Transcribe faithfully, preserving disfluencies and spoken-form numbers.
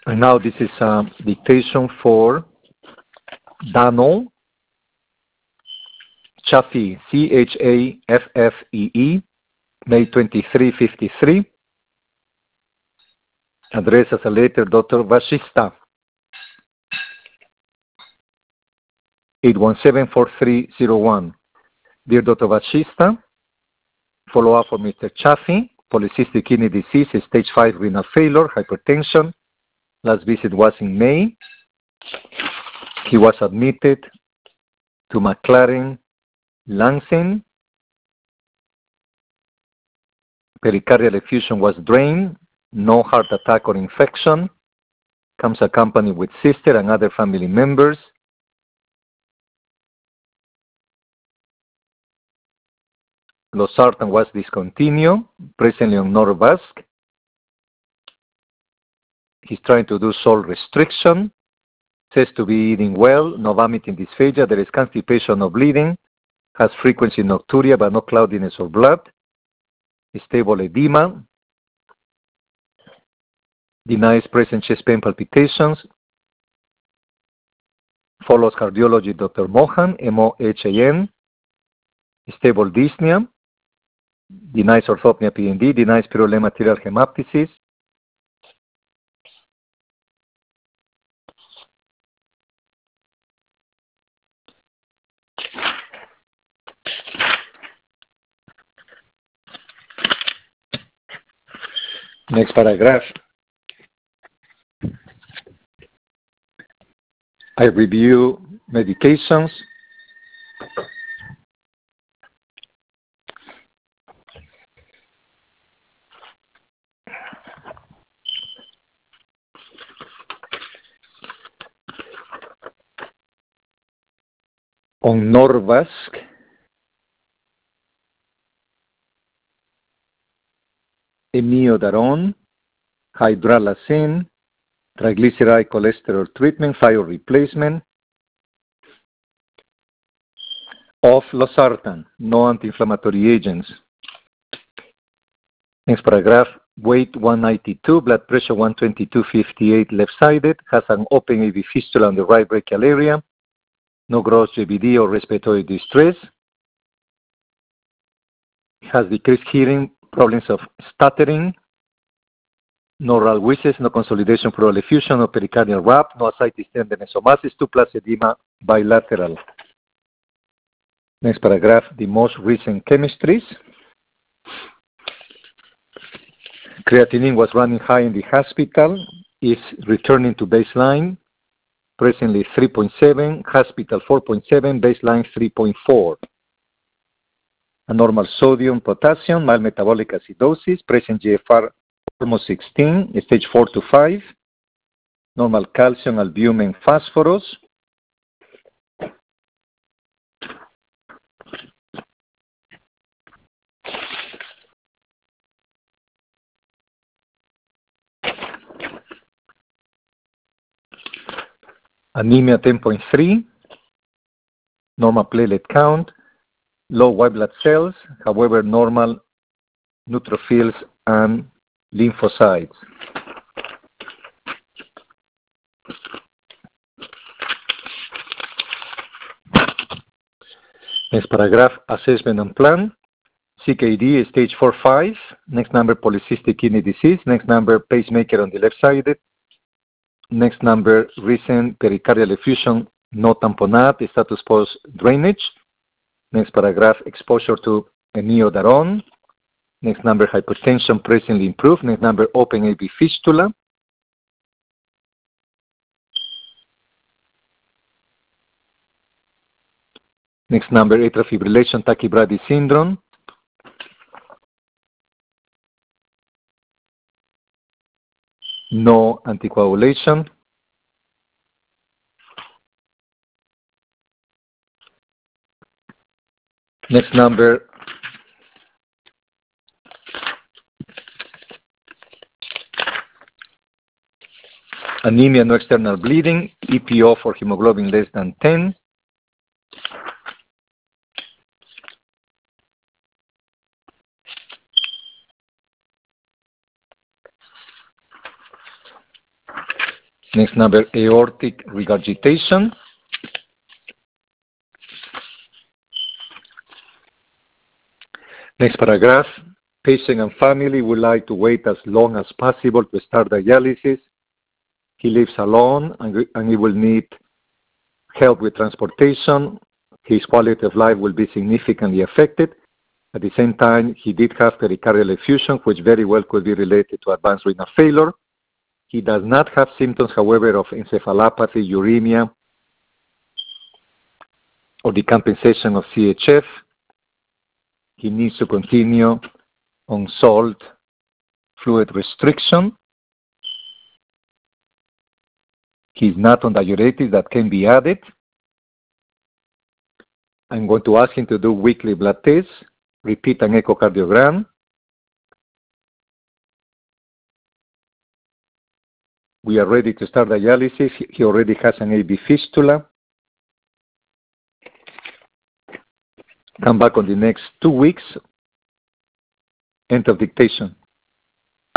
And now this is a dictation for Dano Chaffee, C H A F F E E, May twenty-third, fifty-three. Address as a letter, Doctor Vashista, eight one seven, four three zero one. Dear Doctor Vashista, follow-up for Mister Chaffee, polycystic kidney disease, stage five renal failure, hypertension. Last visit was in May. He was admitted to McLaren Lansing. Pericardial effusion was drained. No heart attack or infection. Comes accompanied with sister and other family members. Losartan was discontinued, presently on Norvasc. He's trying to do salt restriction. Says to be eating well, no vomiting, dysphagia. There is constipation, no bleeding. Has frequency nocturia but no cloudiness of blood. Stable edema. Denies present chest pain palpitations. Follows cardiology Doctor Mohan, M O H A N. Stable dyspnea. Denies orthopnea P N D. Denies pyrrolema arterial hemoptysis. Next paragraph. I review medications. On Norvasc, Imiodaron, hydralazine, triglyceride cholesterol treatment, thyroid replacement, of losartan, no anti-inflammatory agents. Next paragraph, weight one ninety-two, blood pressure one twenty-two fifty-eight left-sided, has an open A V fistula on the right brachial area, no gross J B D or respiratory distress, has decreased hearing, problems of stuttering, no oral wheezes, no consolidation pleural effusion, no pericardial wrap, no ascites tenderness somasis, two plus edema bilateral. Next paragraph, the most recent chemistries. Creatinine was running high in the hospital, is returning to baseline, presently three point seven, hospital four point seven, baseline three point four. A normal sodium, potassium, mild metabolic acidosis, present G F R almost sixteen, stage four to five, normal calcium, albumin, phosphorus. Anemia ten point three, normal platelet count, low white blood cells, however normal neutrophils and lymphocytes. Next paragraph, assessment and plan. C K D, stage four five. Next number, polycystic kidney disease. Next number, pacemaker on the left side. Next number, recent pericardial effusion, no tamponade, status post drainage. Next paragraph, exposure to imiodaron. Next number, hypertension presently improved. Next number, open A V fistula. Next number, atrial fibrillation, tachybrady syndrome. No anticoagulation. Next number, anemia, no external bleeding, E P O for hemoglobin less than ten. Next number, aortic regurgitation. Next paragraph, patient and family would like to wait as long as possible to start dialysis. He lives alone and, and he will need help with transportation. His quality of life will be significantly affected. At the same time, he did have pericardial effusion, which very well could be related to advanced renal failure. He does not have symptoms, however, of encephalopathy, uremia, or decompensation of C H F. He needs to continue on salt fluid restriction. He's not on diuretics that can be added. I'm going to ask him to do weekly blood tests, repeat an echocardiogram. We are ready to start dialysis. He already has an A V fistula. Come back on the next two weeks. End of dictation.